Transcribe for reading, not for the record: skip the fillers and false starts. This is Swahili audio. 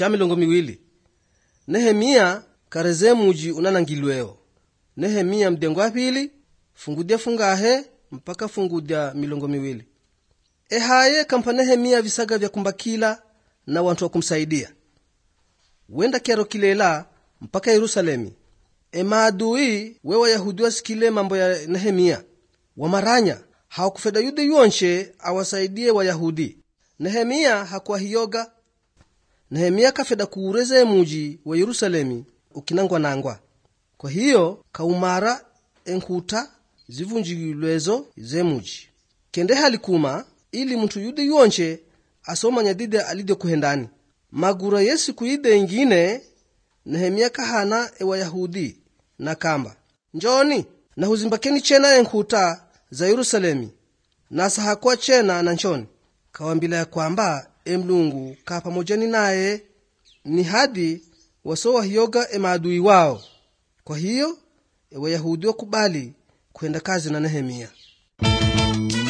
cha 2. Nehemia kareze muji unanangilweo. Nehemia mdengo wa 2 fungudia fungahe mpaka fungudia 2. Ehaye kampa Nehemia visaga vya kumbakila na wantu wa kumsaidia. Wenda kiaro kilela mpaka Yerusalemi. Maadui wewa Yahudi wasikile mambo ya Nehemia. Wamaranya hawakufeda yude yuonshe awasaidie wa Yahudi. Nehemia hakuwa hiyoga. Nehemia kafeda kuureze muji wa Yerusalemi ukinangwa nangwa. Kwa hiyo kaumara enkuta zivunjilwezo ze muji. Kende halikuma ili mtu yude yuonshe asoma nyadide alide kuhendani. Magura Yesu kuide ingine Nehemia kahana ewa Yahudi na kamba. Njoni na huzimbakeni chena enkuta za Yerusalemi na sahakuwa chena na nchoni. Kawambila ya kwamba Mlungu ka pamojani naye ni hadi wasowa hiyoga maadui wao. Kwa hiyo ewa Yahudi wakubali kuenda kazi na Nehemia.